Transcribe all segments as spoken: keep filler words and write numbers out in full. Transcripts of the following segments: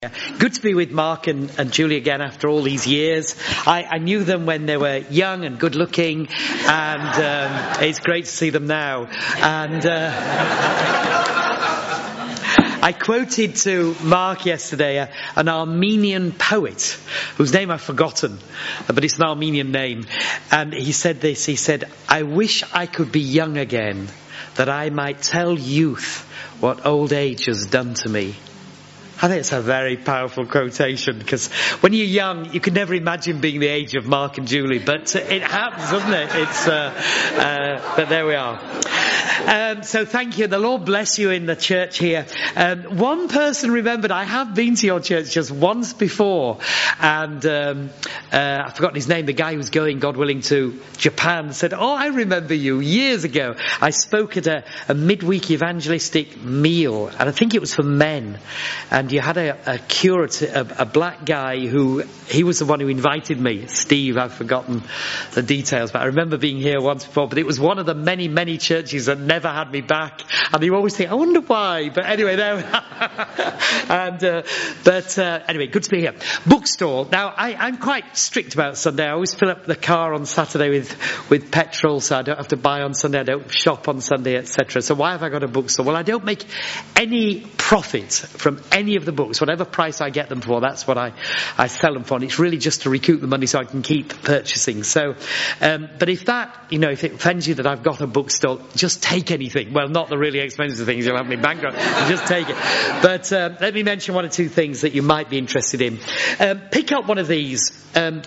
Good to be with Mark and, and Julie again after all these years. I, I knew them when they were young and good looking, and um, it's great to see them now. And uh, I quoted to Mark yesterday a, an Armenian poet whose name I've forgotten, but it's an Armenian name. And he said this, he said, "I wish I could be young again, that I might tell youth what old age has done to me." I think it's a very powerful quotation, because when you're young, you can never imagine being the age of Mark and Julie, but it happens, doesn't it? It's, uh, uh, but there we are. Um, so thank you. The Lord bless you in the church here. Um, one person remembered, I have been to your church just once before, and um, uh, I've forgotten his name, the guy who's going, God willing, to Japan, said, "Oh, I remember you years ago. I spoke at a, a midweek evangelistic meal, and I think it was for men, and you had a, a curator, a, a black guy who, he was the one who invited me, Steve, I've forgotten the details, but I remember being here once before, but it was one of the many, many churches that never had me back, and you always think, I wonder why, but anyway, there we are. and, uh, but uh, anyway, good to be here. Bookstore. Now, I, I'm quite strict about Sunday. I always fill up the car on Saturday with, with petrol, so I don't have to buy on Sunday, I don't shop on Sunday, et cetera. So why have I got a bookstore? Well, I don't make any profit from any of the books. Whatever price I get them for, that's what I, I sell them for. And it's really just to recoup the money so I can keep purchasing. So, um, but if that, you know, if it offends you that I've got a bookstore, just take anything. Well, not the really expensive things, you'll have me bankrupt. Just take it. But uh, let me mention one or two things that you might be interested in. Um, pick up one of these. Um,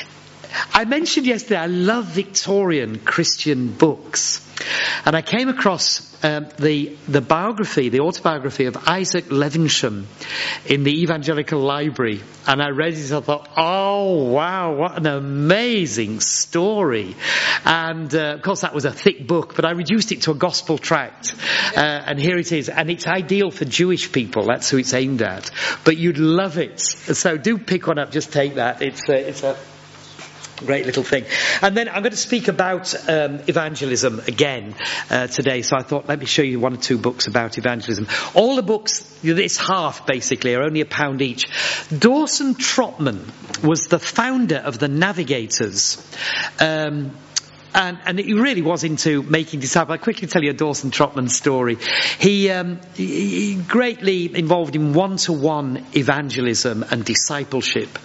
I mentioned yesterday I love Victorian Christian books. And I came across um, the the biography, the autobiography of Isaac Levisham in the Evangelical Library. And I read it and I thought, oh, wow, what an amazing story. And, uh, of course, that was a thick book, but I reduced it to a gospel tract. Uh, and here it is. And it's ideal for Jewish people. That's who it's aimed at. But you'd love it. So do pick one up. Just take that. It's a, it's a great little thing. And then I'm going to speak about um, evangelism again uh, today. So I thought, let me show you one or two books about evangelism. All the books, this half basically, are only a pound each. Dawson Trotman was the founder of the Navigators. Um, And, and he really was into making disciples. I'll quickly tell you a Dawson Trotman story. He, um, he, he greatly involved in one-to-one evangelism and discipleship.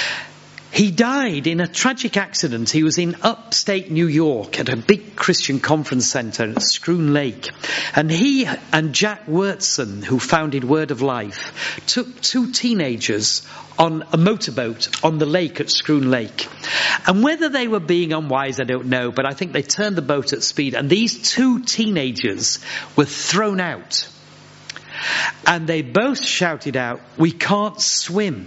He died in a tragic accident. He was in upstate New York at a big Christian conference centre at Schroon Lake. And he and Jack Wyrtzen, who founded Word of Life, took two teenagers on a motorboat on the lake at Schroon Lake. And whether they were being unwise, I don't know, but I think they turned the boat at speed. And these two teenagers were thrown out. And they both shouted out, "We can't swim."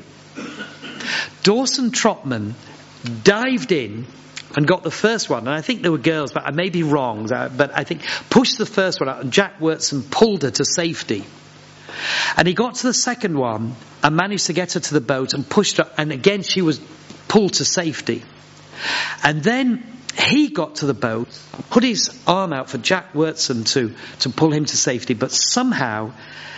Dawson Trotman dived in and got the first one, and I think they were girls, but I may be wrong, but I think pushed the first one out, and Jack Wyrtzen pulled her to safety. And he got to the second one and managed to get her to the boat and pushed her, and again she was pulled to safety. And then he got to the boat, put his arm out for Jack Wyrtzen to, to pull him to safety, but somehow,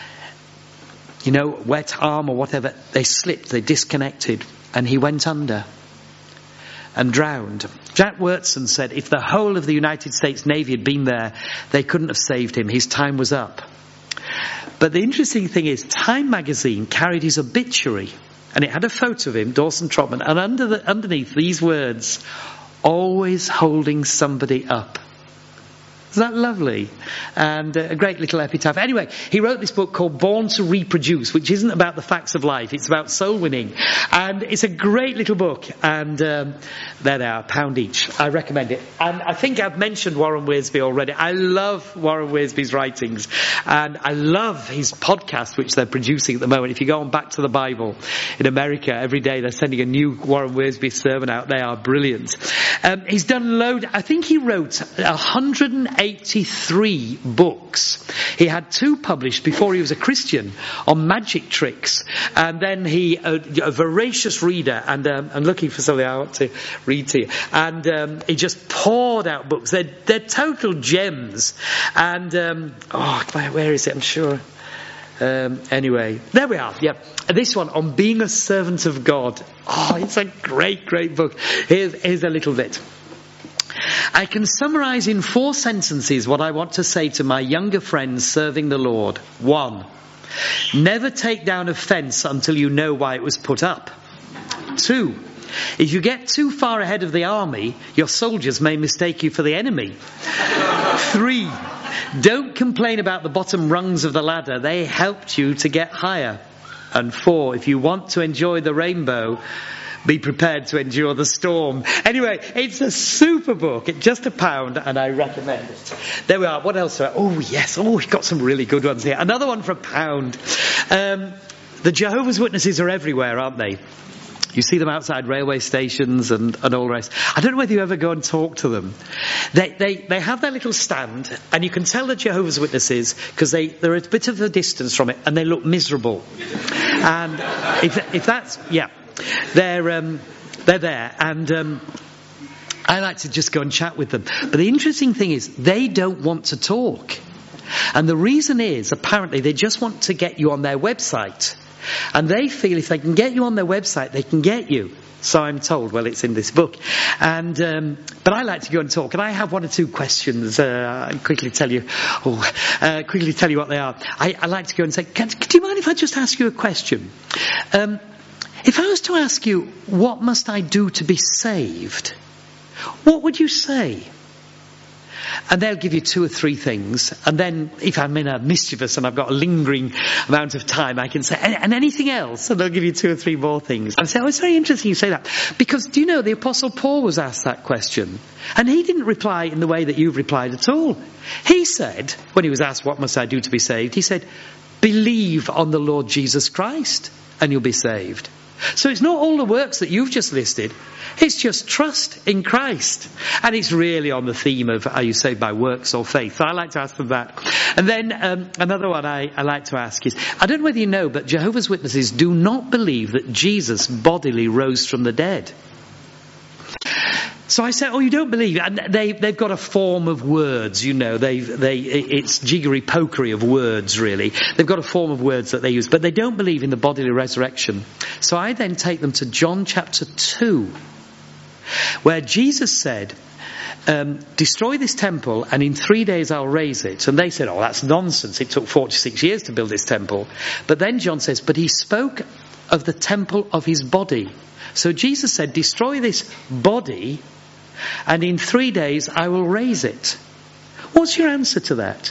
you know, wet arm or whatever, they slipped, they disconnected, and he went under and drowned. Jack Wyrtzen said if the whole of the United States Navy had been there, they couldn't have saved him. His time was up. But the interesting thing is, Time magazine carried his obituary, and it had a photo of him, Dawson Trotman, and under the, underneath these words, "Always holding somebody up." Isn't that lovely? And uh, a great little epitaph. Anyway, he wrote this book called Born to Reproduce, which isn't about the facts of life. It's about soul winning. And it's a great little book. And um, there they are, a pound each. I recommend it. And I think I've mentioned Warren Wiersbe already. I love Warren Wiersbe's writings. And I love his podcast, which they're producing at the moment. If you go on Back to the Bible in America, every day they're sending a new Warren Wiersbe sermon out. They are brilliant. Um, he's done loads. I think he wrote one hundred eighty-three books. He had two published before he was a Christian on magic tricks, and then he a, a voracious reader, and um, I'm looking for something I want to read to you, and um, he just poured out books. They're, they're total gems. And um, oh, where is it? I'm sure Um, anyway, there we are. Yeah, this one on being a servant of God. Oh, it's a great, great book. Here's, here's a little bit. I can summarize in four sentences what I want to say to my younger friends serving the Lord. One, never take down a fence until you know why it was put up. Two, if you get too far ahead of the army, your soldiers may mistake you for the enemy. Three, don't complain about the bottom rungs of the ladder. They helped you to get higher. And four, if you want to enjoy the rainbow, be prepared to endure the storm. Anyway, it's a super book. It's just a pound, and I recommend it. There we are. What else? Oh, yes. Oh, we've got some really good ones here. Another one for a pound. Um, the Jehovah's Witnesses are everywhere, aren't they? You see them outside railway stations and, and all the rest. I don't know whether you ever go and talk to them. They they they have their little stand, and you can tell the Jehovah's Witnesses because they they're a bit of a distance from it, and they look miserable. And if if that's yeah, they're um, they're there, and um, I like to just go and chat with them. But the interesting thing is, they don't want to talk, and the reason is apparently they just want to get you on their website. And they feel if they can get you on their website, they can get you. So I'm told. Well, it's in this book. And um, but I like to go and talk. And I have one or two questions. Uh, I'll quickly tell you. Oh, uh, quickly tell you what they are. I, I like to go and say, can, do you mind if I just ask you a question? Um, if I was to ask you, what must I do to be saved? What would you say? And they'll give you two or three things. And then if I'm in a mischievous and I've got a lingering amount of time, I can say, and, and anything else? And they'll give you two or three more things. And say, oh, it's very interesting you say that. Because, do you know, the Apostle Paul was asked that question. And he didn't reply in the way that you've replied at all. He said, when he was asked, what must I do to be saved? He said, believe on the Lord Jesus Christ and you'll be saved. So it's not all the works that you've just listed. It's just trust in Christ. And it's really on the theme of, are you saved by works or faith? So I like to ask them that. And then um, another one I, I like to ask is, I don't know whether you know, but Jehovah's Witnesses do not believe that Jesus bodily rose from the dead. So I said, oh, you don't believe? And they, they've got a form of words, you know. They, they, it's jiggery-pokery of words, really. They've got a form of words that they use. But they don't believe in the bodily resurrection. So I then take them to John chapter two, where Jesus said, um, destroy this temple and in three days I'll raise it. And they said, oh, that's nonsense. It took forty-six years to build this temple. But then John says, but he spoke of the temple of his body. So Jesus said, destroy this body and in three days I will raise it. What's your answer to that?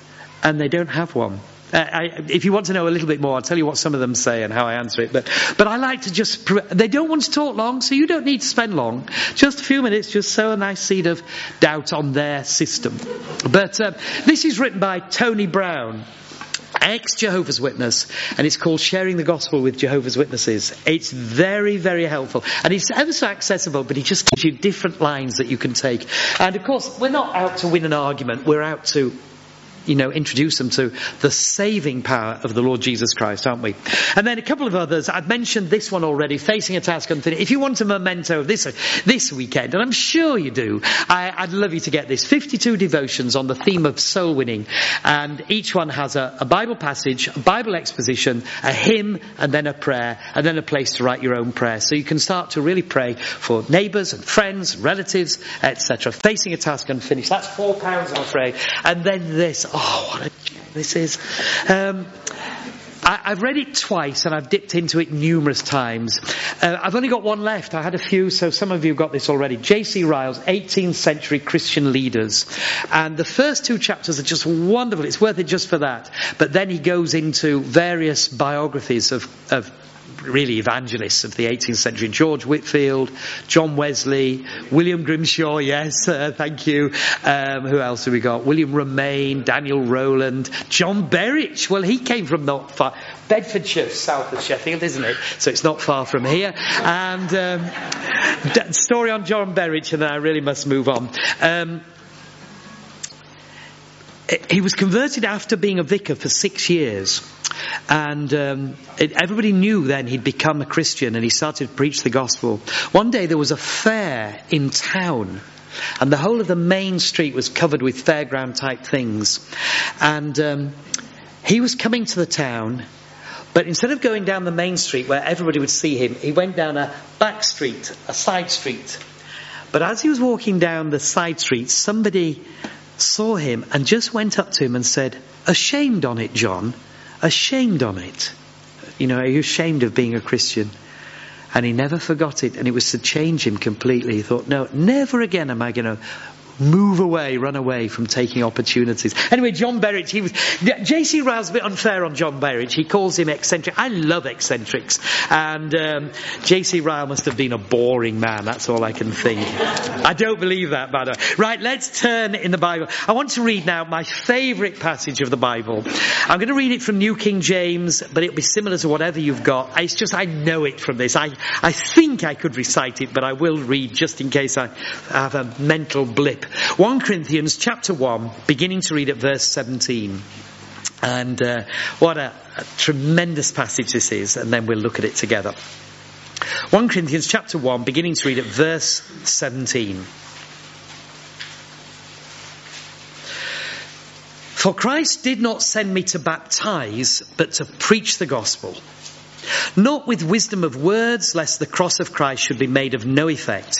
And they don't have one. Uh, I, if you want to know a little bit more, I'll tell you what some of them say and how I answer it. But but I like to just... They don't want to talk long, so you don't need to spend long. Just a few minutes, just sow a nice seed of doubt on their system. But uh, this is written by Tony Brown, ex-Jehovah's Witness, and it's called Sharing the Gospel with Jehovah's Witnesses. It's very, very helpful. And it's ever so accessible, but it just gives you different lines that you can take. And of course, we're not out to win an argument. We're out to, you know, introduce them to the saving power of the Lord Jesus Christ, aren't we? And then a couple of others. I've mentioned this one already, Facing a Task Unfinished. If you want a memento of this this weekend, and I'm sure you do, I, I'd love you to get this. fifty-two devotions on the theme of soul winning. And each one has a, a Bible passage, a Bible exposition, a hymn, and then a prayer, and then a place to write your own prayer. So you can start to really pray for neighbours and friends, relatives, et cetera. Facing a Task Unfinished. That's four pounds, I'm afraid. And then this. Oh, what a this is. Um, I, I've read it twice and I've dipped into it numerous times. Uh, I've only got one left. I had a few, so some of you got this already. J C Ryle's eighteenth century Christian Leaders. And the first two chapters are just wonderful. It's worth it just for that. But then he goes into various biographies of, of really evangelists of the eighteenth century. George Whitefield, John Wesley, William Grimshaw, yes, uh, thank you. Um, who else have we got? William Romaine, Daniel Rowland, John Berwick. Well, he came from not far. Bedfordshire, south of Sheffield, isn't it? So it's not far from here. And um, d- story on John Berwick, and then I really must move on. Um, He was converted after being a vicar for six years. And um, it, everybody knew then he'd become a Christian, and he started to preach the gospel. One day there was a fair in town, and the whole of the main street was covered with fairground type things. And um, he was coming to the town, but instead of going down the main street where everybody would see him, he went down a back street, a side street. But as he was walking down the side street, somebody saw him and just went up to him and said, "Ashamed on it, John, ashamed on it. You know, are you ashamed of being a Christian?" And he never forgot it, and it was to change him completely. He thought, no, never again am I going to move away, run away from taking opportunities. Anyway, John Berwick, he was, J C Ryle's a bit unfair on John Berwick. He calls him eccentric. I love eccentrics. And um, J C Ryle must have been a boring man. That's all I can think. I don't believe that, by the way. Right, let's turn in the Bible. I want to read now my favourite passage of the Bible. I'm going to read it from New King James, but it'll be similar to whatever you've got. It's just I know it from this. I, I think I could recite it, but I will read just in case I have a mental blip. First Corinthians chapter one, beginning to read at verse seventeen. And uh, what a, a tremendous passage this is, and then we'll look at it together. First Corinthians chapter one, beginning to read at verse seventeen. For Christ did not send me to baptize, but to preach the gospel, not with wisdom of words, lest the cross of Christ should be made of no effect.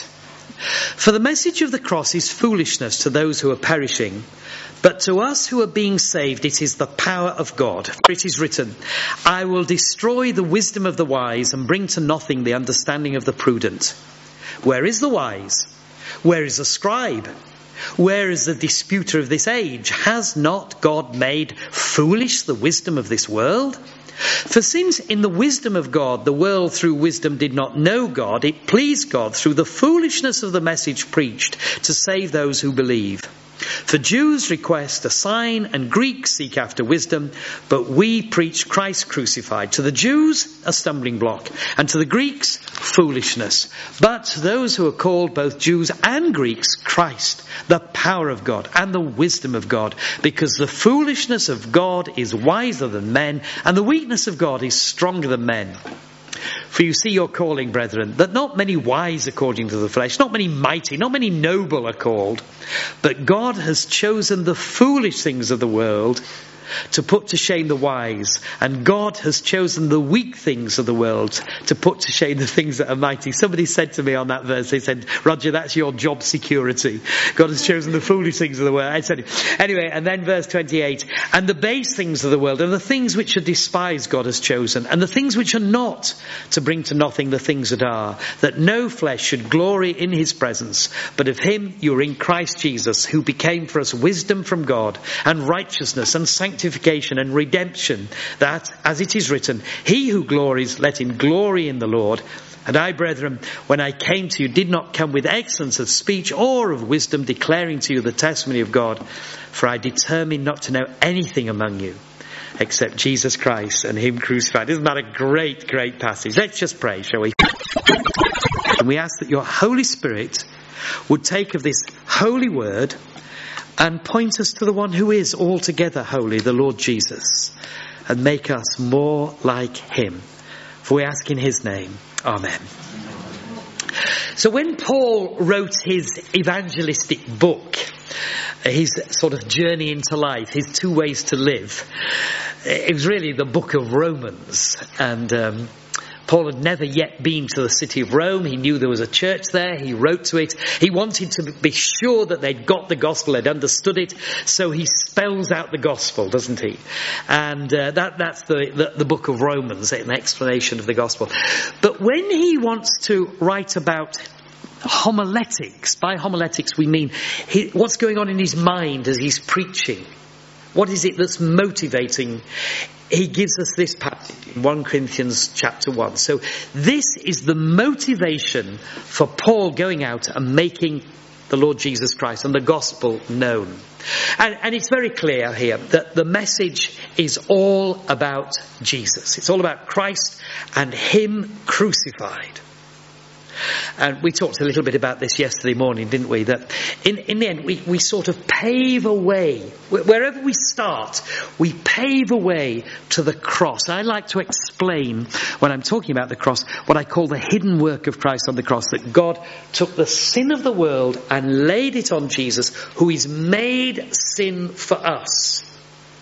For the message of the cross is foolishness to those who are perishing, but to us who are being saved it is the power of God. For it is written, I will destroy the wisdom of the wise and bring to nothing the understanding of the prudent. Where is the wise? Where is the scribe? Where is the disputer of this age? Has not God made foolish the wisdom of this world? For since in the wisdom of God, the world through wisdom did not know God, it pleased God through the foolishness of the message preached to save those who believe. For Jews request a sign and Greeks seek after wisdom, but we preach Christ crucified. To the Jews, a stumbling block, and to the Greeks, foolishness. But to those who are called, both Jews and Greeks, Christ, the power of God and the wisdom of God, because the foolishness of God is wiser than men, and the weakness of God is stronger than men. For you see your calling, brethren, that not many wise according to the flesh, not many mighty, not many noble are called, but God has chosen the foolish things of the world to put to shame the wise, and God has chosen the weak things of the world to put to shame the things that are mighty. Somebody said to me on that verse, they said, Roger, that's your job security. God has chosen the foolish things of the world. I said, anyway, and then verse twenty-eight, and the base things of the world, and the things which are despised God has chosen, and the things which are not, to bring to nothing the things that are, that no flesh should glory in his presence, but of him you are in Christ Jesus, who became for us wisdom from God, and righteousness, and sanctification, sanctification and redemption, that, as it is written, he who glories, let him glory in the Lord. And I, brethren, when I came to you, did not come with excellence of speech or of wisdom, declaring to you the testimony of God, for I determined not to know anything among you except Jesus Christ and him crucified. Isn't that a great, great passage? Let's just pray, shall we? And we ask that your Holy Spirit would take of this holy word and point us to the one who is altogether holy, the Lord Jesus, and make us more like him. For we ask in his name. Amen. So when Paul wrote his evangelistic book, his sort of journey into life, his two ways to live, it was really the book of Romans. And um, Paul had never yet been to the city of Rome. He knew there was a church there. He wrote to it. He wanted to be sure that they'd got the gospel, they'd understood it. So he spells out the gospel, doesn't he? And uh, that, that's the, the, the book of Romans, an explanation of the gospel. But when he wants to write about homiletics, by homiletics we mean he, what's going on in his mind as he's preaching. What is it that's motivating? He gives us this passage in First Corinthians chapter one. So this is the motivation for Paul going out and making the Lord Jesus Christ and the gospel known. And, and it's very clear here that the message is all about Jesus. It's all about Christ and him crucified. And we talked a little bit about this yesterday morning, didn't we? That in, in the end, we, we sort of pave a way. Wherever we start, we pave a way to the cross. I like to explain, when I'm talking about the cross, what I call the hidden work of Christ on the cross. That God took the sin of the world and laid it on Jesus, who is made sin for us.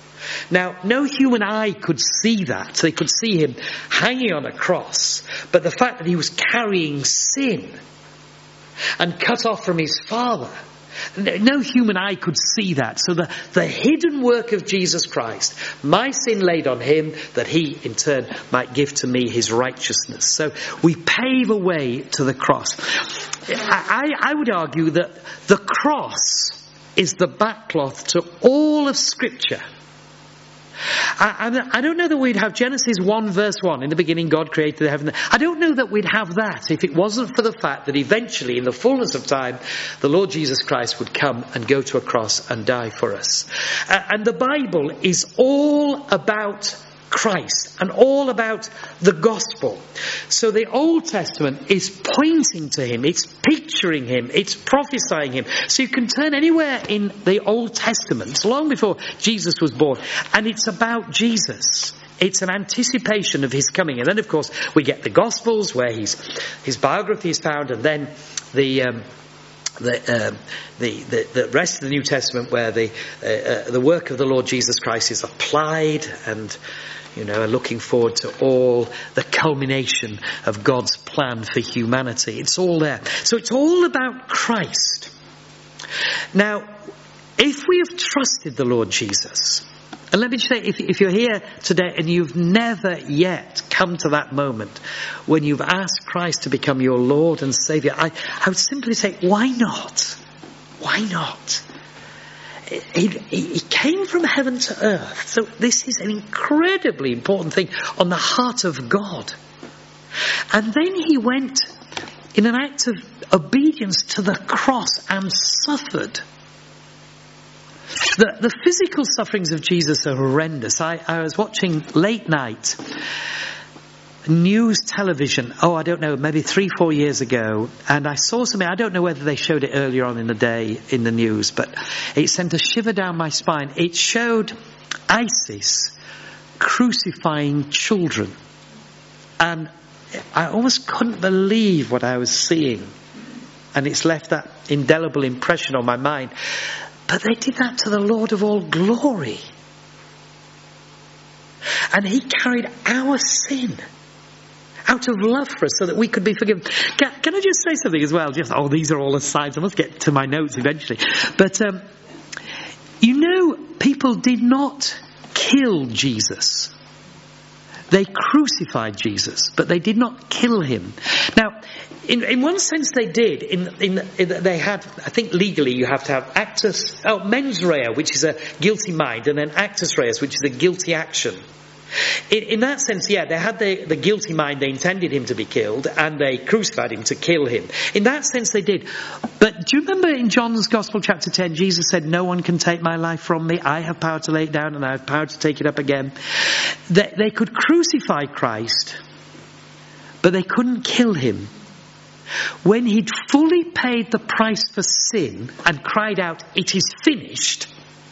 Now, no human eye could see that. They could see him hanging on a cross. But the fact that he was carrying sin and cut off from his Father, no human eye could see that. So the, the hidden work of Jesus Christ, my sin laid on him, that he in turn might give to me his righteousness. So we pave a way to the cross. I, I would argue that the cross is the backcloth to all of Scripture. I, I don't know that we'd have Genesis one verse one, in the beginning God created the heaven. I don't know that we'd have that if it wasn't for the fact that eventually, in the fullness of time, the Lord Jesus Christ would come and go to a cross and die for us. Uh, and the Bible is all about Christ and all about the gospel. So the Old Testament is pointing to him, it's picturing him, it's prophesying him. So you can turn anywhere in the Old Testament, long before Jesus was born, and it's about Jesus. It's an anticipation of his coming. And then of course we get the Gospels where his, his biography is found, and then the um, The, um, the, the, the rest of the New Testament where the uh, uh, the work of the Lord Jesus Christ is applied, and you know, are looking forward to all the culmination of God's plan for humanity. It's all there. So it's all about Christ. Now, if we have trusted the Lord Jesus, and let me just say, if, if you're here today and you've never yet come to that moment when you've asked Christ to become your Lord and Saviour, I, I would simply say, why not? Why not? He, he, he came from heaven to earth. So this is an incredibly important thing on the heart of God. And then he went in an act of obedience to the cross and suffered. The, the physical sufferings of Jesus are horrendous. I, I was watching late night news television, oh, I don't know, maybe three, four years ago, and I saw something, I don't know whether they showed it earlier on in the day in the news, but it sent a shiver down my spine. It showed ISIS crucifying children, and I almost couldn't believe what I was seeing, and it's left that indelible impression on my mind. But they did that to the Lord of all glory. And he carried our sin out of love for us so that we could be forgiven. Can, can I just say something as well? Just, oh, these are all asides. I must get to my notes eventually. But, um, you know, people did not kill Jesus. They crucified Jesus, but they did not kill him. Now, in, in one sense they did. In, in, in they had, I think legally you have to have actus, oh, mens rea, which is a guilty mind, and then actus reus, which is a guilty action. In, in that sense, yeah, they had the, the guilty mind, they intended him to be killed, and they crucified him to kill him. In that sense they did. But do you remember in John's Gospel chapter ten, Jesus said, no one can take my life from me. I have power to lay it down and I have power to take it up again. They, they could crucify Christ, but they couldn't kill him. When he'd fully paid the price for sin and cried out, it is finished,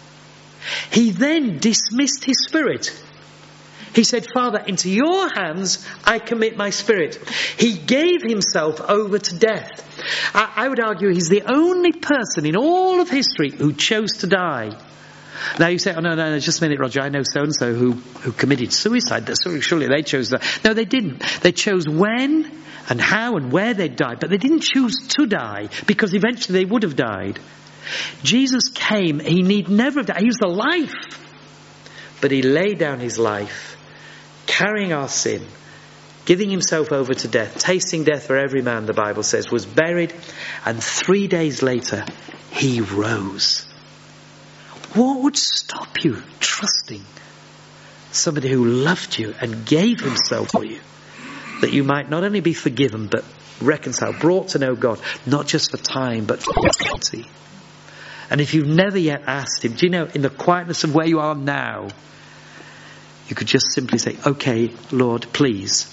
he then dismissed his spirit. He said, Father, into your hands I commit my spirit. He gave himself over to death. I, I would argue he's the only person in all of history who chose to die. Now you say, oh no, no, no, just a minute, Roger, I know so-and-so who, who committed suicide. Surely they chose that. No, they didn't. They chose when and how and where they'd die, but they didn't choose to die because eventually they would have died. Jesus came, he need never have died. He was the life, but he laid down his life, carrying our sin, giving himself over to death, tasting death for every man, the Bible says, was buried, and three days later he rose. What would stop you trusting somebody who loved you and gave himself for you, that you might not only be forgiven but reconciled, brought to know God, not just for time but for eternity? And if you've never yet asked him, do you know, in the quietness of where you are now, you could just simply say, okay, Lord, please.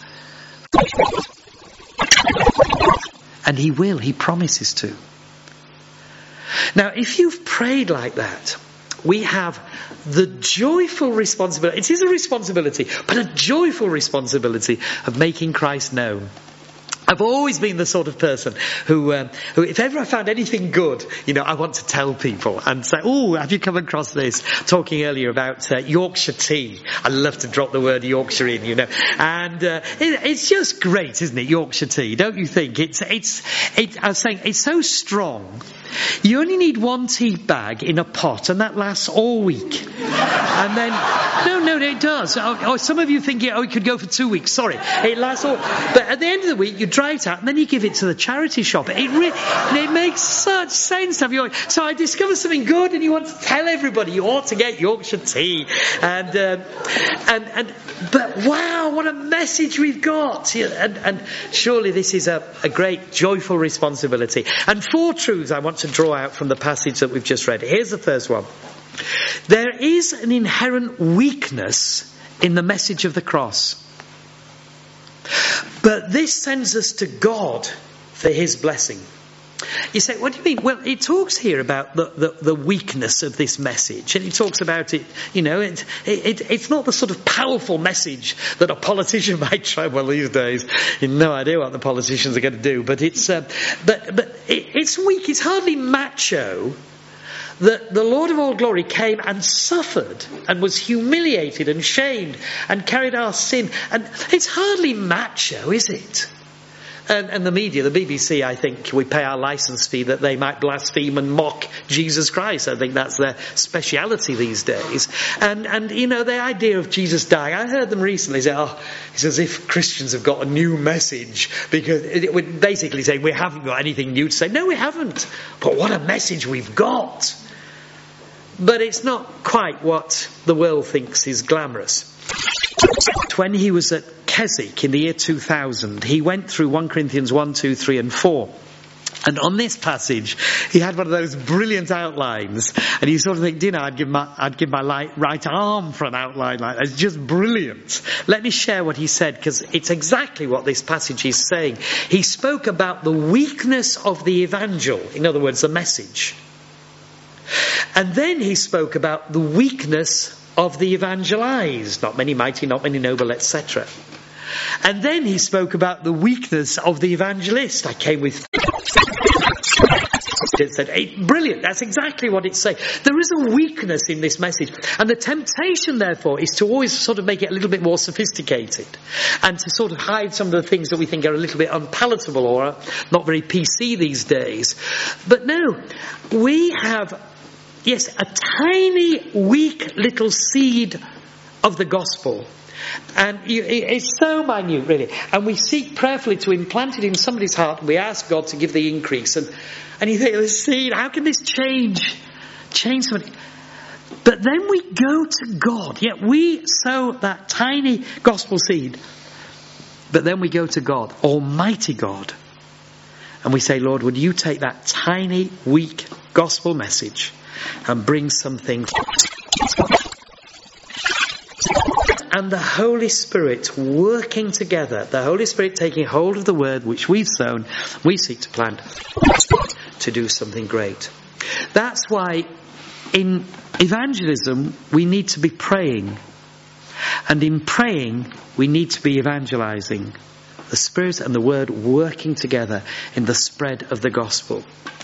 And he will, he promises to. Now, if you've prayed like that, we have the joyful responsibility, it is a responsibility, but a joyful responsibility of making Christ known. I've always been the sort of person who, um, who, if ever I found anything good, you know, I want to tell people and say, "Oh, have you come across this?" Talking earlier about uh, Yorkshire tea. I love to drop the word Yorkshire in, you know, and uh, it, it's just great, isn't it? Yorkshire tea, don't you think? It's, it's, it, I was saying, it's so strong. You only need one tea bag in a pot, and that lasts all week. And then, no, no, it does. Oh, oh, some of you think, oh, it could go for two weeks. Sorry, it lasts all. But at the end of the week, you dry it out, and then you give it to the charity shop. It re- it makes such sense to have your. So I discovered something good, and you want to tell everybody you ought to get Yorkshire tea. And um, and and but wow, what a message we've got! And, and surely this is a, a great, joyful responsibility. And four truths I want to draw out from the passage that we've just read. Here's the first one. There is an inherent weakness in the message of the cross. But this sends us to God for his blessing. You say, what do you mean? Well, it talks here about the, the, the weakness of this message. And it talks about it, you know, it, it, it's not the sort of powerful message that a politician might try. Well, these days, you have no idea what the politicians are going to do. But it's, uh, but, but it, it's weak. It's hardly macho that the Lord of all glory came and suffered and was humiliated and shamed and carried our sin. And it's hardly macho, is it? And, and the media, the B B C, I think, we pay our licence fee that they might blaspheme and mock Jesus Christ. I think that's their speciality these days. And, and you know, the idea of Jesus dying, I heard them recently say, oh, it's as if Christians have got a new message. Because it, we're basically saying we haven't got anything new to say. No, we haven't. But what a message we've got. But it's not quite what the world thinks is glamorous. When he was at Keswick in the year two thousand, he went through First Corinthians one, two, three and four. And on this passage, he had one of those brilliant outlines. And you sort of think, do you know, I'd give my, I'd give my right, right arm for an outline like that. It's just brilliant. Let me share what he said, because it's exactly what this passage is saying. He spoke about the weakness of the evangel. In other words, the message. And then he spoke about the weakness of the evangelized. Not many mighty, not many noble, et cetera. And then he spoke about the weakness of the evangelist. I came with... It said, hey, brilliant, that's exactly what it's saying. There is a weakness in this message. And the temptation, therefore, is to always sort of make it a little bit more sophisticated. And to sort of hide some of the things that we think are a little bit unpalatable or are not very P C these days. But no, we have... Yes, a tiny, weak little seed of the gospel. And it's so minute, really. And we seek prayerfully to implant it in somebody's heart. We ask God to give the increase. And, and you think, this seed, how can this change? Change somebody. But then we go to God. Yet we sow that tiny gospel seed. But then we go to God, Almighty God. And we say, Lord, would you take that tiny, weak gospel message and bring something. And the Holy Spirit working together, the Holy Spirit taking hold of the word which we've sown, we seek to plant, to do something great. That's why in evangelism we need to be praying. And in praying we need to be evangelizing. The Spirit and the word working together in the spread of the gospel.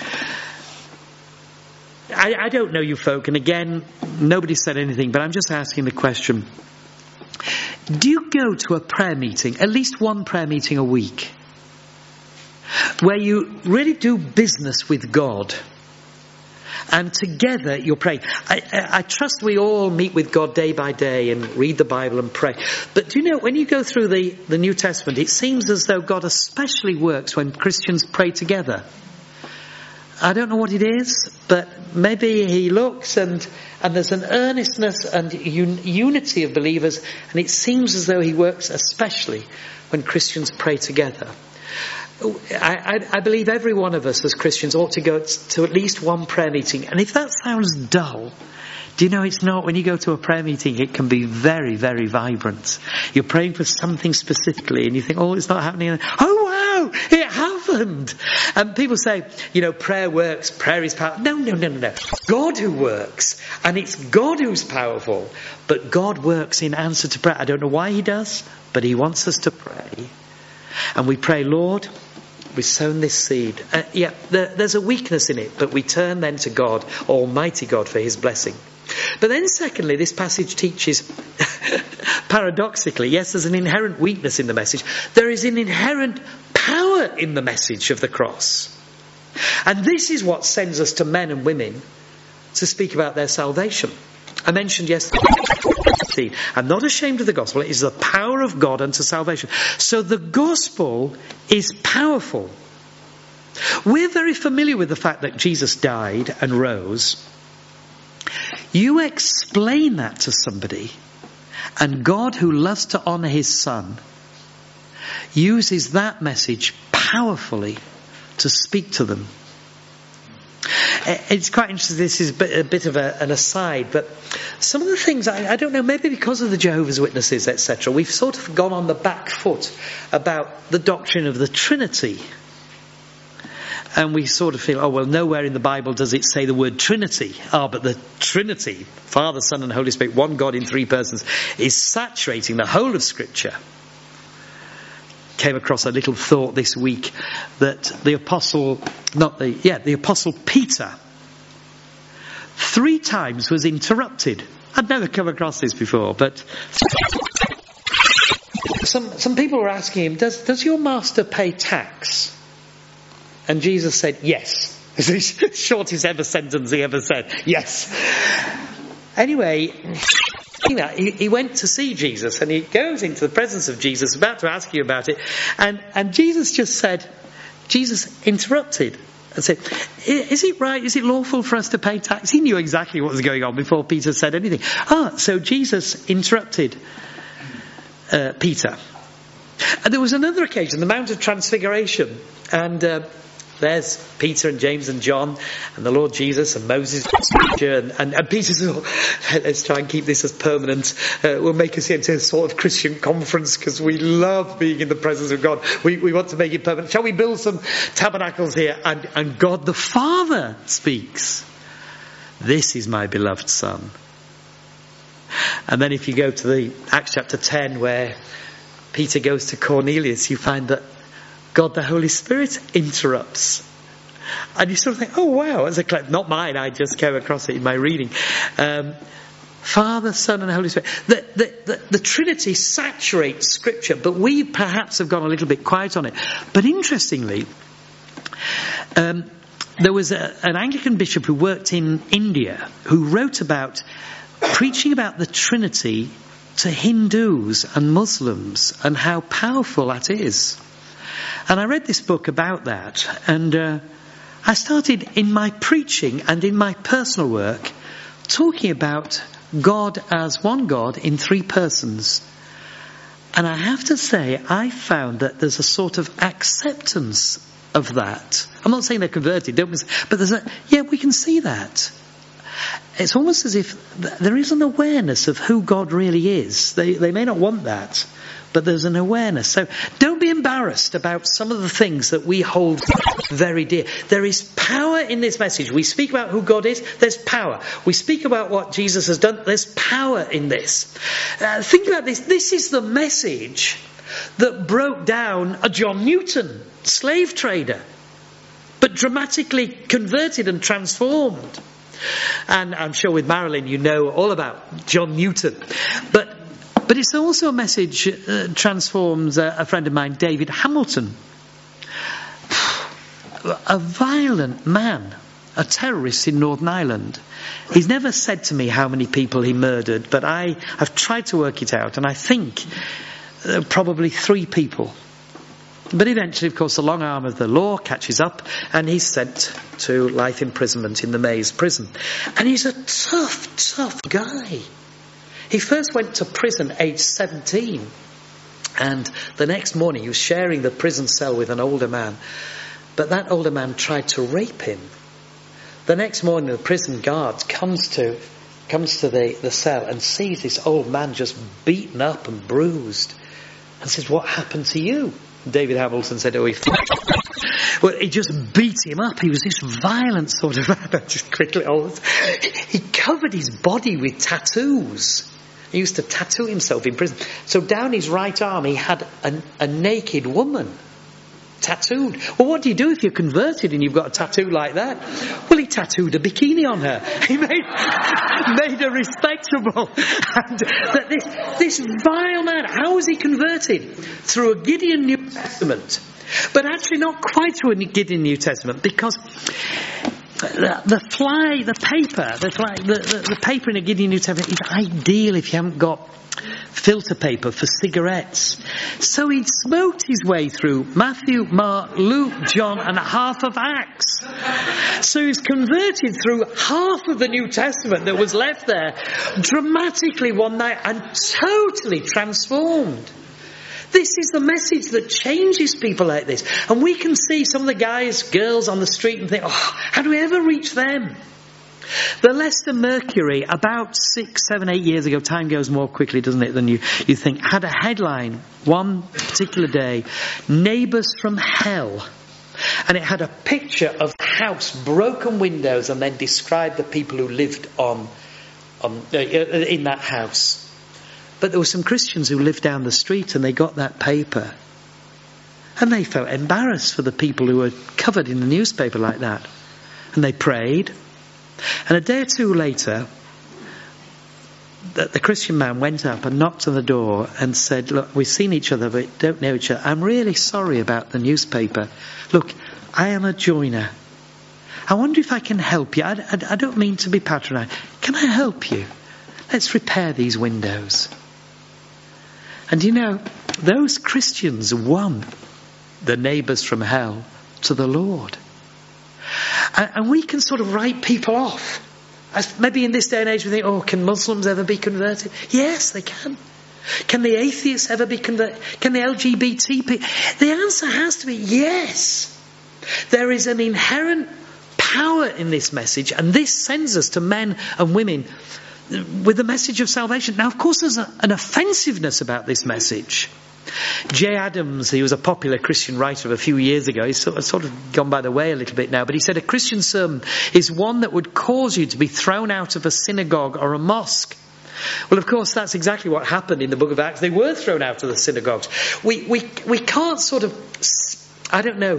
I, I don't know you folk, and again, nobody said anything, but I'm just asking the question. Do you go to a prayer meeting, at least one prayer meeting a week, where you really do business with God, and together you're praying? I, I, I trust we all meet with God day by day and read the Bible and pray. But do you know, when you go through the, the New Testament, it seems as though God especially works when Christians pray together. I don't know what it is, but maybe he looks and, and there's an earnestness and un, unity of believers, and it seems as though he works especially when Christians pray together. I, I, I believe every one of us as Christians ought to go to at least one prayer meeting. And if that sounds dull, do you know it's not? When you go to a prayer meeting, it can be very, very vibrant. You're praying for something specifically and you think, oh, it's not happening. Oh, wow, it happened. And people say, you know, prayer works, prayer is powerful. No, no, no, no, no. God who works, and it's God who's powerful. But God works in answer to prayer. I don't know why he does, but he wants us to pray. And we pray, Lord, we've sown this seed. Uh, yeah, there, there's a weakness in it, but we turn then to God, Almighty God, for his blessing. But then secondly, this passage teaches, paradoxically, yes, there's an inherent weakness in the message. There is an inherent power in the message of the cross. And this is what sends us to men and women to speak about their salvation. I mentioned yesterday, I'm not ashamed of the gospel. It is the power of God unto salvation. So the gospel is powerful. We're very familiar with the fact that Jesus died and rose. You explain that to somebody, and God, who loves to honour his Son, uses that message powerfully to speak to them. It's quite interesting. This is a bit, a bit of a, an aside, but some of the things, I, I don't know, maybe because of the Jehovah's Witnesses, et cetera, we've sort of gone on the back foot about the doctrine of the Trinity. And we sort of feel, oh, well, nowhere in the Bible does it say the word Trinity. Ah, but the Trinity, Father, Son and Holy Spirit, one God in three persons, is saturating the whole of Scripture. Came across a little thought this week that the apostle, not the, yeah, the apostle Peter, three times was interrupted. I'd never come across this before, but some some people were asking him, does does your master pay tax? And Jesus said, yes. It's the shortest ever sentence he ever said. Yes. Anyway, he, he went to see Jesus, and he goes into the presence of Jesus, about to ask you about it. And, and Jesus just said, Jesus interrupted and said, is it right, is it lawful for us to pay tax? He knew exactly what was going on before Peter said anything. Ah, so Jesus interrupted uh, Peter. And there was another occasion, the Mount of Transfiguration. And uh, there's Peter and James and John and the Lord Jesus and Moses and, and, and Peter says, oh, let's try and keep this as permanent. Uh, we'll make us into a sort of Christian conference because we love being in the presence of God. We, we want to make it permanent. Shall we build some tabernacles here? And, and God the Father speaks. This is my beloved Son. And then if you go to the Acts chapter ten where Peter goes to Cornelius, you find that God the Holy Spirit interrupts. And you sort of think, oh wow, as a not mine, I just came across it in my reading. Um, Father, Son and Holy Spirit. The, the, the, the Trinity saturates Scripture, but we perhaps have gone a little bit quiet on it. But interestingly, um, there was a, an Anglican bishop who worked in India who wrote about preaching about the Trinity to Hindus and Muslims and how powerful that is. And I read this book about that, and uh, I started in my preaching and in my personal work talking about God as one God in three persons. And I have to say, I found that there's a sort of acceptance of that. I'm not saying they're converted, don't we? But there's a, yeah, we can see that. It's almost as if there is an awareness of who God really is. They, they may not want that, but there's an awareness. So don't be embarrassed about some of the things that we hold very dear. There is power in this message. We speak about who God is, there's power. We speak about what Jesus has done, there's power in this. Uh, think about this. This is the message that broke down a John Newton, slave trader, but dramatically converted and transformed. And I'm sure with Marilyn you know all about John Newton. But but it's also a message that uh, transforms uh, a friend of mine, David Hamilton. A violent man, a terrorist in Northern Ireland. He's never said to me how many people he murdered, but I have tried to work it out, and I think uh, probably three people. But eventually, of course, the long arm of the law catches up and he's sent to life imprisonment in the Maze prison. And he's a tough, tough guy. He first went to prison aged seventeen. And the next morning he was sharing the prison cell with an older man. But that older man tried to rape him. The next morning the prison guard comes to comes to the, the cell and sees this old man just beaten up and bruised. And says, what happened to you? David Hamilton said, oh, he well, he just beat him up. He was this violent sort of man. Just quickly, oh, he covered his body with tattoos. He used to tattoo himself in prison. So down his right arm he had a, a naked woman tattooed. Well, what do you do if you're converted and you've got a tattoo like that? Well, he tattooed a bikini on her. He made, made her respectable. And that this, this vile man, how was he converted? Through a Gideon New Testament. But actually not quite through a Gideon New Testament, because the, the fly, the paper, the, fly, the, the, the paper in a Gideon New Testament is ideal if you haven't got filter paper for cigarettes. So he'd smoked his way through Matthew, Mark, Luke, John and half of Acts. So he's converted through half of the New Testament that was left there dramatically one night and totally transformed. This is the message that changes people like this. And we can see some of the guys, girls on the street and think, oh, how do we ever reach them? The Leicester Mercury, about six, seven, eight years ago, time goes more quickly, doesn't it, than you, you think, had a headline one particular day, Neighbours from Hell. And it had a picture of the house, broken windows, and then described the people who lived on, on uh, in that house. But there were some Christians who lived down the street and they got that paper. And they felt embarrassed for the people who were covered in the newspaper like that. And they prayed. And a day or two later, the, the Christian man went up and knocked on the door and said, look, we've seen each other but don't know each other. I'm really sorry about the newspaper. Look, I am a joiner. I wonder if I can help you. I, I, I don't mean to be patronising. Can I help you? Let's repair these windows. And you know, those Christians won the neighbours from hell to the Lord. And, and we can sort of write people off. As maybe in this day and age we think, oh, can Muslims ever be converted? Yes, they can. Can the atheists ever be converted? Can the L G B T people? The answer has to be yes. There is an inherent power in this message, and this sends us to men and women with the message of salvation. Now, of course, there's a, an offensiveness about this message. Jay Adams, he was a popular Christian writer of a few years ago. He's sort of, sort of gone by the way a little bit now. But he said a Christian sermon is one that would cause you to be thrown out of a synagogue or a mosque. Well, of course, that's exactly what happened in the book of Acts. They were thrown out of the synagogues. We, we, we can't sort of, I don't know,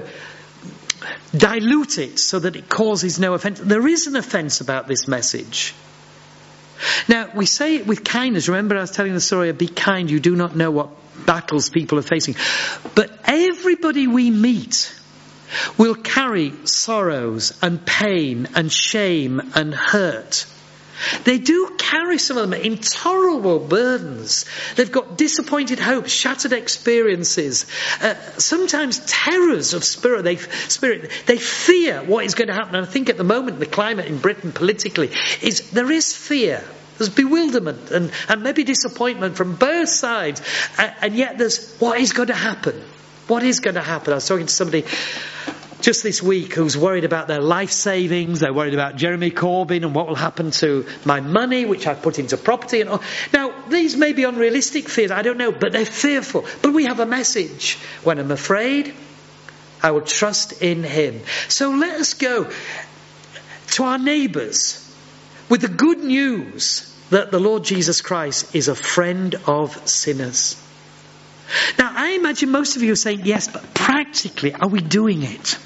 dilute it so that it causes no offence. There is an offence about this message. Now, we say it with kindness. Remember I was telling the story of be kind, you do not know what battles people are facing. But everybody we meet will carry sorrows and pain and shame and hurt. They do carry, some of them, intolerable burdens. They've got disappointed hopes, shattered experiences, uh, sometimes terrors of spirit. They, spirit. They fear what is going to happen. And I think at the moment, the climate in Britain politically is, there is fear. There's bewilderment and, and maybe disappointment from both sides. And, and yet there's, what is going to happen? What is going to happen? I was talking to somebody just this week who's worried about their life savings. They're worried about Jeremy Corbyn and what will happen to my money, which I put into property. And all. Now, these may be unrealistic fears, I don't know, but they're fearful. But we have a message. When I'm afraid, I will trust in him. So let us go to our neighbours with the good news that the Lord Jesus Christ is a friend of sinners. Now, I imagine most of you are saying, yes, but practically, are we doing it?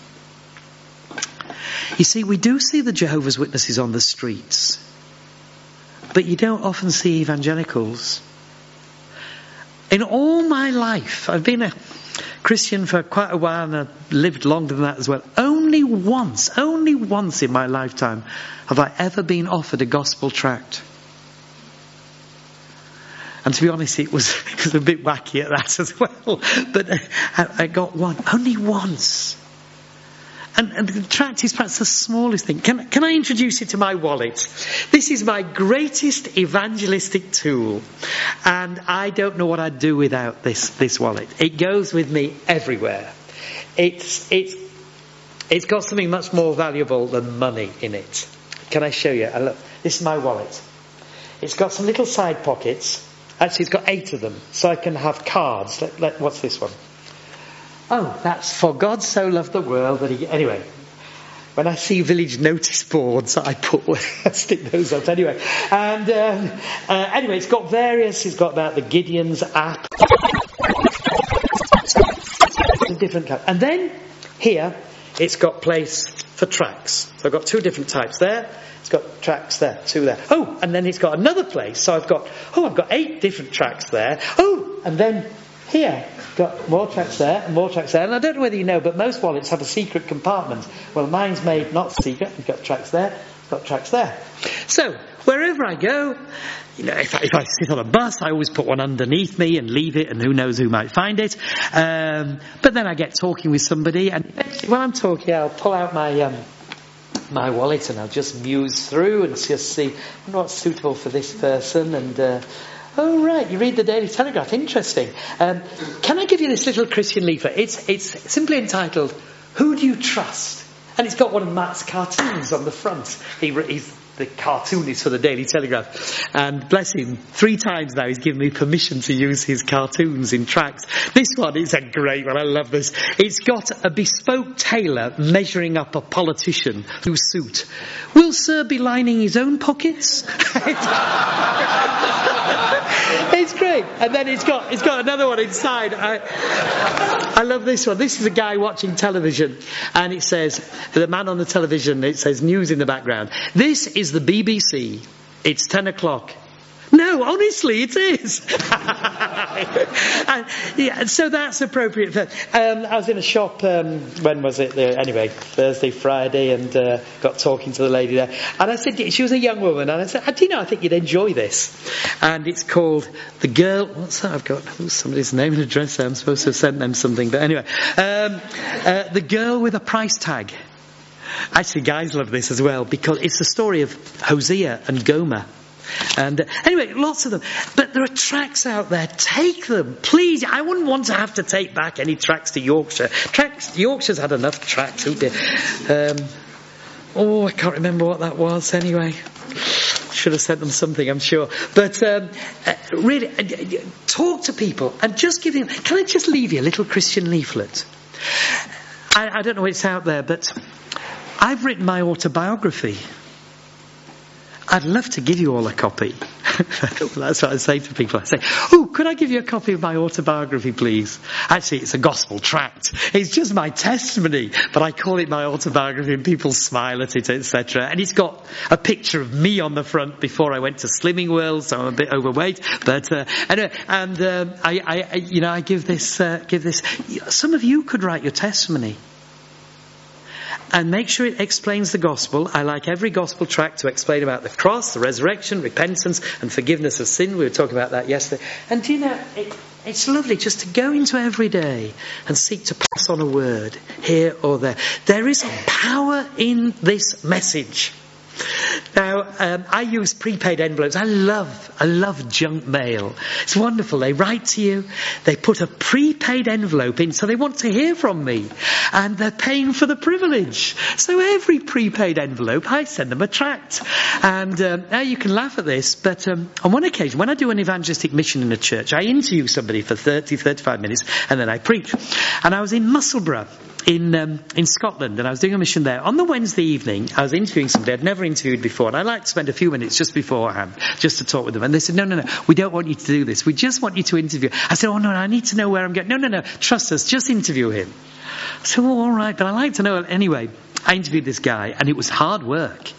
You see, we do see the Jehovah's Witnesses on the streets, but you don't often see evangelicals. In all my life, I've been a Christian for quite a while and I've lived longer than that as well. Only once, only once in my lifetime have I ever been offered a gospel tract. And to be honest, it was, it was a bit wacky at that as well. But I, I got one. Only once. And, and the tract is perhaps the smallest thing. Can, can I introduce you to my wallet? This is my greatest evangelistic tool. And I don't know what I'd do without this, this wallet. It goes with me everywhere. It's, it's, it's got something much more valuable than money in it. Can I show you? I look, this is my wallet. It's got some little side pockets. Actually, it's got eight of them, so I can have cards. Let, let, what's this one? Oh, that's for God so loved the world that he... Anyway, when I see village notice boards, I put I stick those up anyway. And um, uh, anyway, it's got various. It's got about the Gideon's app, different types. And then here, it's got place for tracks. So I've got two different types there. It's got tracks there, two there. Oh, and then it's got another place. So I've got oh, I've got eight different tracks there. Oh, and then here, got more tracks there and more tracks there. And I don't know whether you know, but most wallets have a secret compartment. Well, mine's made not secret. We've got tracks there, got tracks there. So, wherever I go, you know, if I, if I sit on a bus, I always put one underneath me and leave it, and who knows who might find it. Um, but then I get talking with somebody, and when I'm talking, I'll pull out my um, my wallet and I'll just muse through and just see what's suitable for this person. And uh, oh, right, you read the Daily Telegraph. Interesting. Um, can I give you this little Christian leaflet? It's it's simply entitled, Who Do You Trust? And it's got one of Matt's cartoons on the front. He, he's the cartoonist for the Daily Telegraph. And bless him, three times now he's given me permission to use his cartoons in tracts. This one is a great one. I love this. It's got a bespoke tailor measuring up a politician whose suit. Will Sir be lining his own pockets? It's great. And then it's got it's got another one inside. I, I love this one. This is a guy watching television, and it says, the man on the television, it says news in the background. This is the B B C. It's ten o'clock. No, honestly, it is. and, yeah, so that's appropriate. Um, I was in a shop, um, when was it? There? Anyway, Thursday, Friday, and uh, got talking to the lady there. And I said, she was a young woman, and I said, do you know, I think you'd enjoy this. And it's called The Girl, what's that I've got? Oh, somebody's name and address there. I'm supposed to have sent them something. But anyway, um, uh, The Girl with a Price Tag. Actually, guys love this as well, because it's the story of Hosea and Gomer. And uh, anyway, lots of them. But there are tracks out there. Take them, please. I wouldn't want to have to take back any tracks to Yorkshire. Tracks, Yorkshire's had enough tracks. Oh dear. Um, oh, I can't remember what that was. Anyway, should have sent them something, I'm sure. But um, uh, really, uh, talk to people and just give them. Can I just leave you a little Christian leaflet? I, I don't know it's out there, but I've written my autobiography. I'd love to give you all a copy. That's what I say to people. I say, oh, could I give you a copy of my autobiography, please? Actually, it's a gospel tract. It's just my testimony, but I call it my autobiography, and people smile at it, et cetera. And it's got a picture of me on the front before I went to Slimming World, so I'm a bit overweight. But uh, anyway, and um, I, I, you know, I give this, uh, give this. Some of you could write your testimony. And make sure it explains the gospel. I like every gospel tract to explain about the cross, the resurrection, repentance and forgiveness of sin. We were talking about that yesterday. And do you know, it, it's lovely just to go into every day and seek to pass on a word here or there. There is power in this message. Now, um, I use prepaid envelopes. I love, I love junk mail. It's wonderful. They write to you. They put a prepaid envelope in, so they want to hear from me. And they're paying for the privilege. So every prepaid envelope, I send them a tract. And um, now you can laugh at this, but um, on one occasion, when I do an evangelistic mission in a church, I interview somebody for thirty, thirty-five minutes, and then I preach. And I was in Musselburgh. In um, in Scotland, and I was doing a mission there. On the Wednesday evening, I was interviewing somebody I'd never interviewed before, and I like to spend a few minutes just beforehand, just to talk with them. And they said, no, no, no, we don't want you to do this. We just want you to interview. I said, oh, no, no, I need to know where I'm going. No, no, no, trust us, just interview him. I said, well, all right, but I like to know. Anyway, I interviewed this guy, and it was hard work.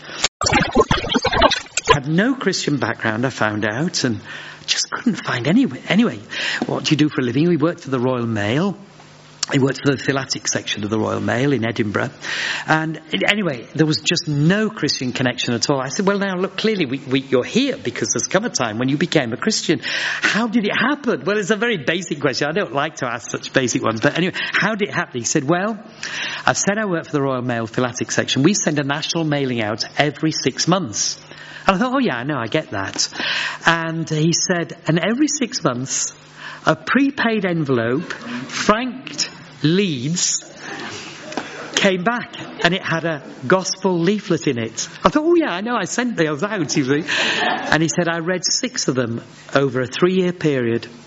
Had no Christian background, I found out, and just couldn't find any. Anyway, what do you do for a living? We worked for the Royal Mail. He worked for the philatic section of the Royal Mail in Edinburgh. And anyway, there was just no Christian connection at all. I said, well, now, look, clearly we, we, you're here because there's come a time when you became a Christian. How did it happen? Well, it's a very basic question. I don't like to ask such basic ones. But anyway, how did it happen? He said, well, I've said I work for the Royal Mail philatic section. We send a national mailing out every six months. And I thought, oh, yeah, I know, I get that. And he said, and every six months, a prepaid envelope, franked Leeds, came back, and it had a gospel leaflet in it. I thought, oh yeah, I know, I sent those out, you see. And he said, I read six of them over a three-year period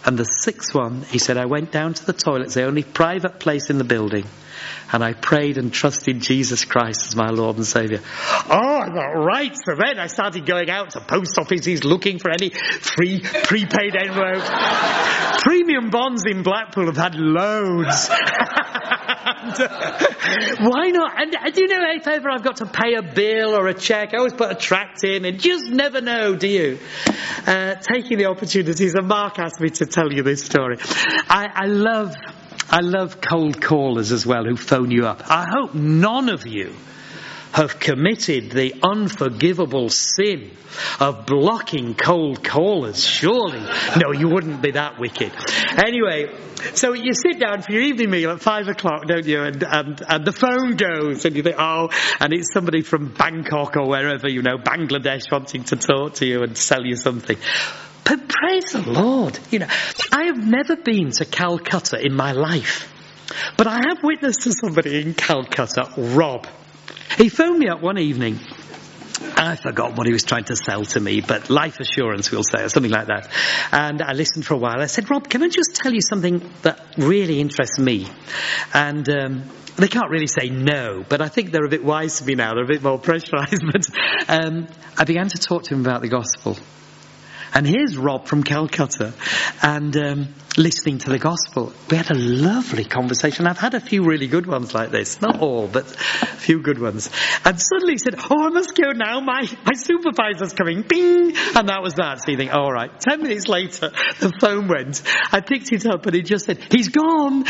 And the sixth one, he said, I went down to the toilet, it's the only private place in the building, and I prayed and trusted Jesus Christ as my Lord and Saviour. Oh, I thought, right. So then I started going out to post offices looking for any free prepaid envelopes. Premium bonds in Blackpool have had loads. And, uh, why not? And, and you know, if ever I've got to pay a bill or a cheque, I always put a tract in, and you just never know, do you? Uh, taking the opportunities, and Mark asked me to tell you this story. I, I love... I love cold callers as well who phone you up. I hope none of you have committed the unforgivable sin of blocking cold callers, surely. No, you wouldn't be that wicked. Anyway, so you sit down for your evening meal at five o'clock, don't you? And, and, and the phone goes, and you think, oh, and it's somebody from Bangkok or wherever, you know, Bangladesh, wanting to talk to you and sell you something. But praise the Lord, you know, I have never been to Calcutta in my life, but I have witnessed to somebody in Calcutta, Rob. He phoned me up one evening. I forgot what he was trying to sell to me, but life assurance, we'll say, or something like that. And I listened for a while. I said, Rob, can I just tell you something that really interests me? And um, they can't really say no, but I think they're a bit wise to me now. They're a bit more pressurised. But um, I began to talk to him about the gospel. And here's Rob from Calcutta, and um, listening to the gospel. We had a lovely conversation. I've had a few really good ones like this. Not all, but a few good ones. And suddenly he said, oh, I must go now. My, my supervisor's coming. Bing! And that was that. So you think, all right. Ten minutes later, the phone went. I picked it up and he just said, he's gone.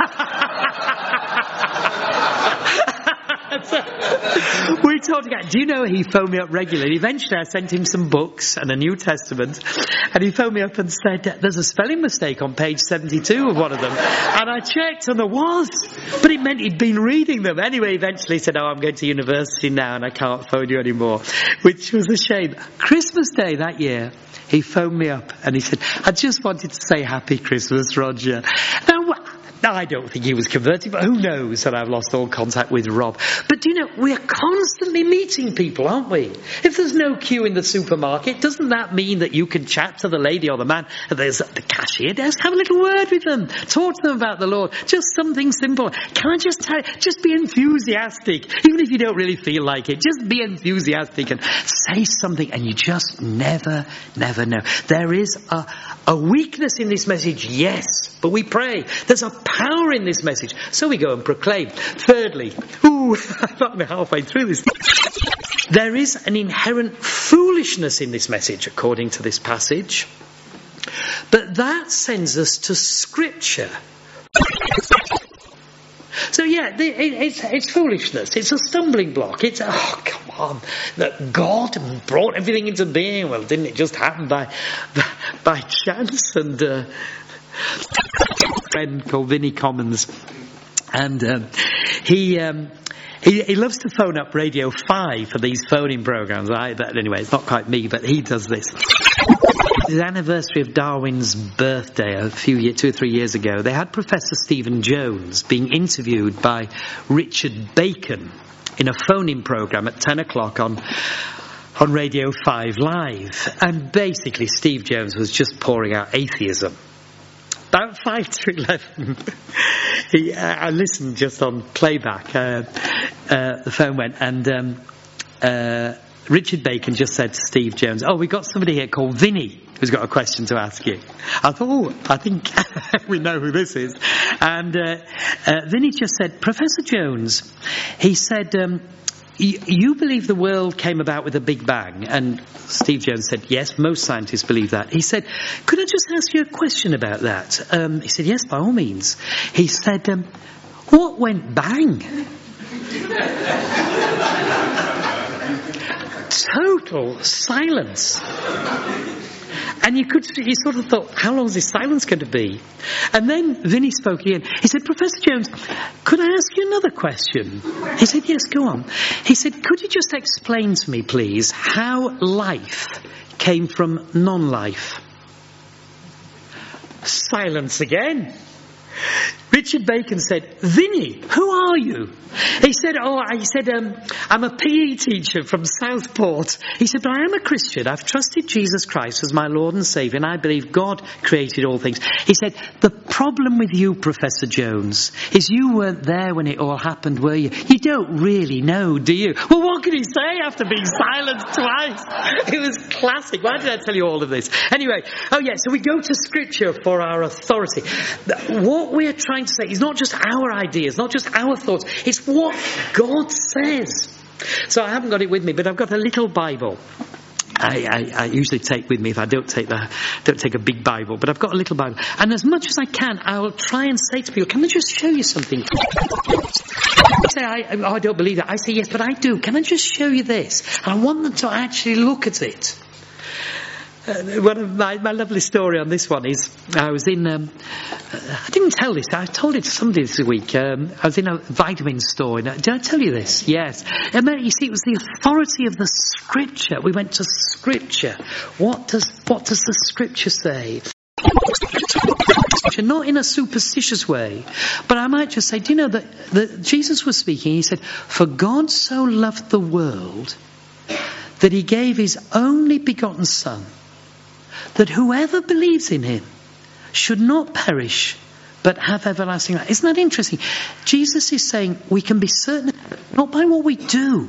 We talked again. Do you know he phoned me up regularly? Eventually I sent him some books and a New Testament, and he phoned me up and said, there's a spelling mistake on page seventy-two of one of them. And I checked and there was, but it meant he'd been reading them. Anyway, eventually he said, oh, I'm going to university now and I can't phone you anymore, which was a shame. Christmas Day that year, he phoned me up and he said, I just wanted to say Happy Christmas, Roger. Now, Now, I don't think he was converted, but who knows that I've lost all contact with Rob. But do you know, we're constantly meeting people, aren't we? If there's no queue in the supermarket, doesn't that mean that you can chat to the lady or the man? There's the cashier desk, have a little word with them. Talk to them about the Lord. Just something simple. Can I just tell you, just be enthusiastic. Even if you don't really feel like it, just be enthusiastic and say something, and you just never, never know. There is a, a weakness in this message, yes, but we pray. There's a power in this message, so we go and proclaim. Thirdly, ooh, I'm not halfway through this. There is an inherent foolishness in this message, according to this passage, but that sends us to Scripture. So yeah, it's, it's foolishness. It's a stumbling block. It's, oh, come on, that God brought everything into being. Well, didn't it just happen by by, by chance? And uh, friend called Vinnie Commons, and um, he, um, he he loves to phone up Radio five for these phoning programs. I, but anyway, it's not quite me, but he does this. The anniversary of Darwin's birthday a few years, two or three years ago, they had Professor Stephen Jones being interviewed by Richard Bacon in a phone-in programme at ten o'clock on on Radio five Live, and basically Steve Jones was just pouring out atheism. About five to eleven, he, uh, I listened just on playback. Uh, uh, the phone went, and um, uh, Richard Bacon just said to Steve Jones, "Oh, we got somebody here called Vinny who's got a question to ask you." I thought, oh, I think we know who this is. And uh, uh, Vinny just said, "Professor Jones," he said, um, you believe the world came about with a Big Bang?" And Steve Jones said, "Yes, most scientists believe that." He said, "Could I just ask you a question about that?" Um, he said, "Yes, by all means." He said, um, "What went bang?" Total silence. And you could, you sort of thought, how long is this silence going to be? And then Vinny spoke again. He said, "Professor Jones, could I ask you another question?" He said, "Yes, go on." He said, "Could you just explain to me, please, how life came from non-life?" Silence again. Richard Bacon said, Vinny, who are you? He said, oh, he said, um, I'm a P E teacher from Southport. He said, but I am a Christian. I've trusted Jesus Christ as my Lord and Saviour, and I believe God created all things. He said, the problem with you, Professor Jones, is you weren't there when it all happened, were you? You don't really know, do you? Well, what can he say after being silenced twice? It was classic. Why did I tell you all of this? Anyway, oh yeah, so we go to Scripture for our authority. What we're trying to say is not just our ideas, not just our thoughts, it's what God says. So I haven't got it with me, but I've got a little Bible. I, I, I usually take with me if I don't take the don't take a big Bible, but I've got a little Bible, and as much as I can, I will try and say to people, "Can I just show you something?" I say, I, "Oh, I don't believe that." I say, "Yes, but I do. Can I just show you this?" And I want them to actually look at it. Uh, one of my, my lovely story on this one is I was in um, I didn't tell this I told it to somebody this week. um, I was in a vitamin store. In a, did I tell you this? Yes. And you see, it was the authority of the Scripture. We went to Scripture. What does what does the Scripture say? Not in a superstitious way, but I might just say, do you know that, that Jesus was speaking? He said, "For God so loved the world that he gave his only begotten Son, that whoever believes in him should not perish, but have everlasting life." Isn't that interesting? Jesus is saying we can be certain, not by what we do,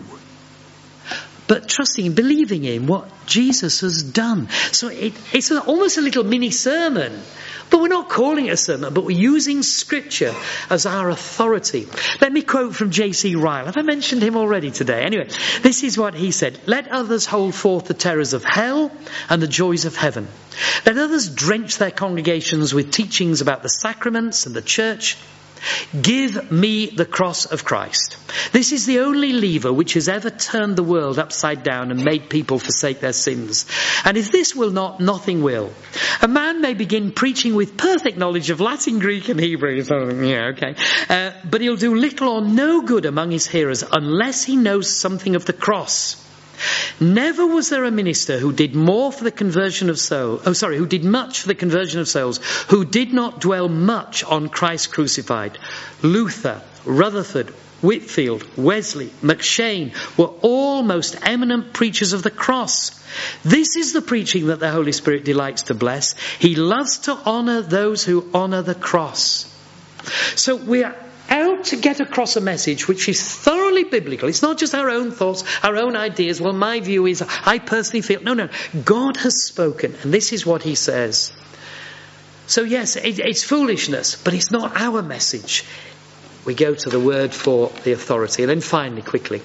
but trusting and believing in what Jesus has done. So it, it's a, almost a little mini sermon. But we're not calling it a sermon, but we're using Scripture as our authority. Let me quote from J C Ryle. Have I mentioned him already today? Anyway, this is what he said. "Let others hold forth the terrors of hell and the joys of heaven. Let others drench their congregations with teachings about the sacraments and the church. Give me the cross of Christ. This is the only lever which has ever turned the world upside down and made people forsake their sins. And if this will not, nothing will. A man may begin preaching with perfect knowledge of Latin, Greek and Hebrew." Yeah, okay. Uh, but he'll do little or no good among his hearers unless he knows something of the cross. Never was there a minister who did more for the conversion of souls, oh sorry, who did much for the conversion of souls, who did not dwell much on Christ crucified. Luther, Rutherford, Whitfield, Wesley, McShane were all most eminent preachers of the cross. This is the preaching that the Holy Spirit delights to bless. He loves to honour those who honour the cross. So we are out to get across a message which is thoroughly biblical. It's not just our own thoughts, our own ideas. Well, my view is, I personally feel, no, no, God has spoken, and this is what he says. So yes, it, it's foolishness, but it's not our message. We go to the word for the authority. And then finally, quickly,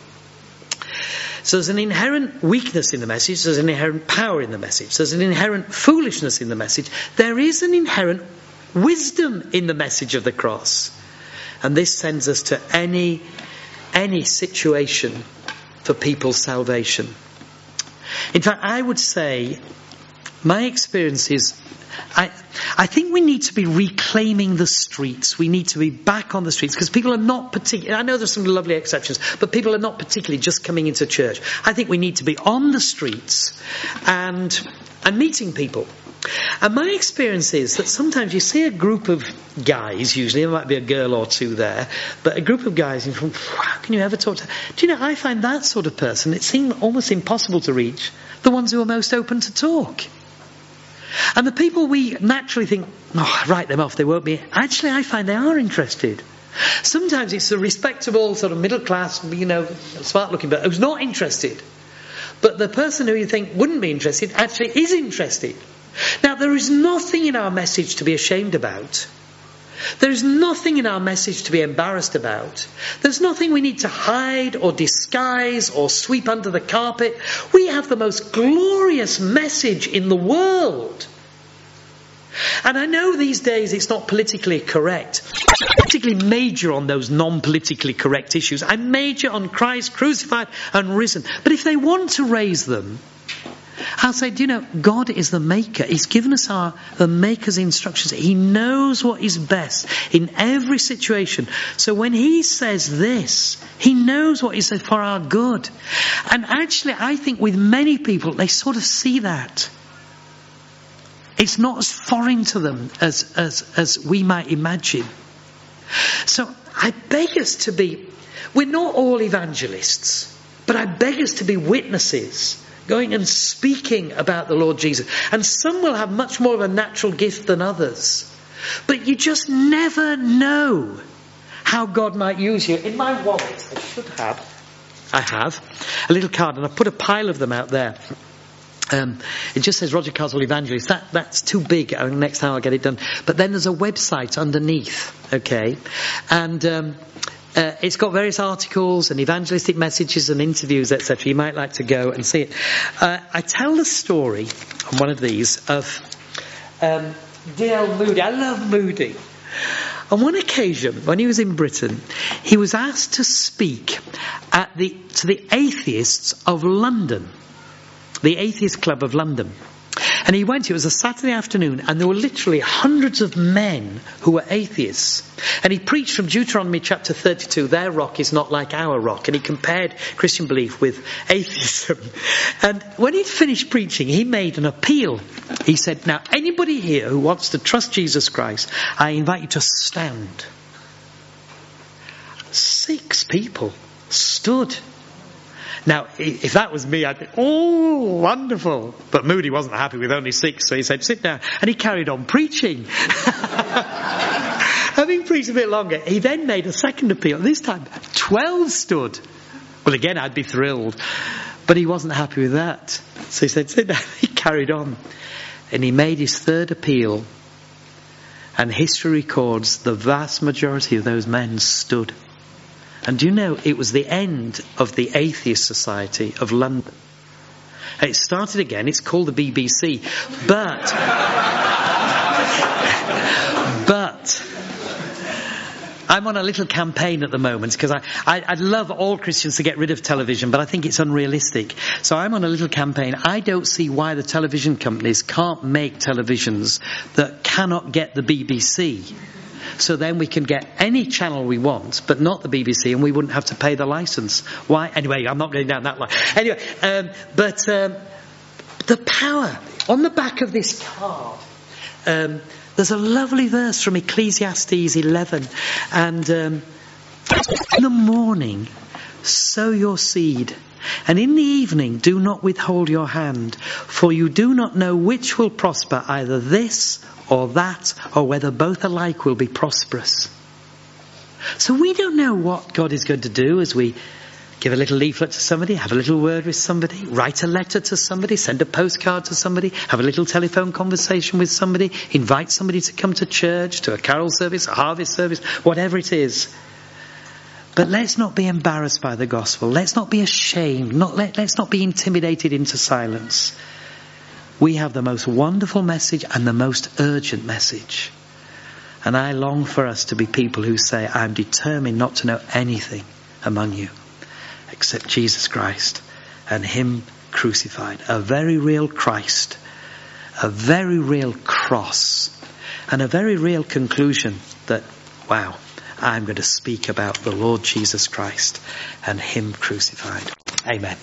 so there's an inherent weakness in the message, there's an inherent power in the message, there's an inherent foolishness in the message, there is an inherent wisdom in the message of the cross. And this sends us to any any situation for people's salvation. In fact, I would say, my experience is, I, I think we need to be reclaiming the streets. We need to be back on the streets, because people are not particularly, I know there's some lovely exceptions, but people are not particularly just coming into church. I think we need to be on the streets and and meeting people. And my experience is that sometimes you see a group of guys, usually there might be a girl or two there, but a group of guys, and you think, how can you ever talk to? Do you know, I find that sort of person, it seems almost impossible to reach, the ones who are most open to talk. And the people we naturally think, oh, write them off, they won't be. Actually, I find they are interested. Sometimes it's a respectable sort of middle class, you know, smart looking, but who's not interested. But the person who you think wouldn't be interested actually is interested. Now, there is nothing in our message to be ashamed about. There is nothing in our message to be embarrassed about. There's nothing we need to hide or disguise or sweep under the carpet. We have the most glorious message in the world. And I know these days it's not politically correct. I particularly major on those non-politically correct issues. I major on Christ crucified and risen. But if they want to raise them, I'll say, do you know, God is the maker. He's given us our the maker's instructions. He knows what is best in every situation. So when he says this, he knows what is for our good. And actually, I think with many people, they sort of see that. It's not as foreign to them as, as, as we might imagine. So I beg us to be, we're not all evangelists, but I beg us to be witnesses, going and speaking about the Lord Jesus. And some will have much more of a natural gift than others. But you just never know how God might use you. In my wallet, I should have, I have, a little card, and I've put a pile of them out there. Um, it just says Roger Carswell Evangelist. That, that's too big. I mean, next time I'll get it done. But then there's a website underneath, okay? And um, uh, it's got various articles and evangelistic messages and interviews, et cetera. You might like to go and see it. Uh, I tell the story on one of these of um, D L Moody. I love Moody. On one occasion, when he was in Britain, he was asked to speak at the to the atheists of London. The Atheist Club of London. And he went, it was a Saturday afternoon, and there were literally hundreds of men who were atheists. And he preached from Deuteronomy chapter thirty-two, their rock is not like our rock. And he compared Christian belief with atheism. And when he'd finished preaching, he made an appeal. He said, now, anybody here who wants to trust Jesus Christ, I invite you to stand. Six people stood. Now, if that was me, I'd be, oh, wonderful. But Moody wasn't happy with only six, so he said, sit down. And he carried on preaching. Having preached a bit longer, he then made a second appeal. This time, twelve stood. Well, again, I'd be thrilled. But he wasn't happy with that. So he said, sit down. He carried on. And he made his third appeal. And history records the vast majority of those men stood. And do you know, it was the end of the Atheist Society of London. It started again, it's called the B B C. But, but, I'm on a little campaign at the moment, because I, I, I'd love all Christians to get rid of television, but I think it's unrealistic. So I'm on a little campaign. I don't see why the television companies can't make televisions that cannot get the B B C. So then we can get any channel we want, but not the B B C, and we wouldn't have to pay the licence. Why? Anyway, I'm not going down that line. Anyway, um, but um, the power. On the back of this card, um, there's a lovely verse from Ecclesiastes eleven. And um, in the morning, sow your seed. And in the evening, do not withhold your hand, for you do not know which will prosper, either this or that, or whether both alike will be prosperous. So we don't know what God is going to do as we give a little leaflet to somebody, have a little word with somebody, write a letter to somebody, send a postcard to somebody, have a little telephone conversation with somebody, invite somebody to come to church, to a carol service, a harvest service, whatever it is. But let's not be embarrassed by the gospel. Let's not be ashamed. Not, let, let's not be intimidated into silence. We have the most wonderful message and the most urgent message. And I long for us to be people who say, I'm determined not to know anything among you except Jesus Christ and Him crucified. A very real Christ, a very real cross, and a very real conclusion that, wow, I'm going to speak about the Lord Jesus Christ and Him crucified. Amen.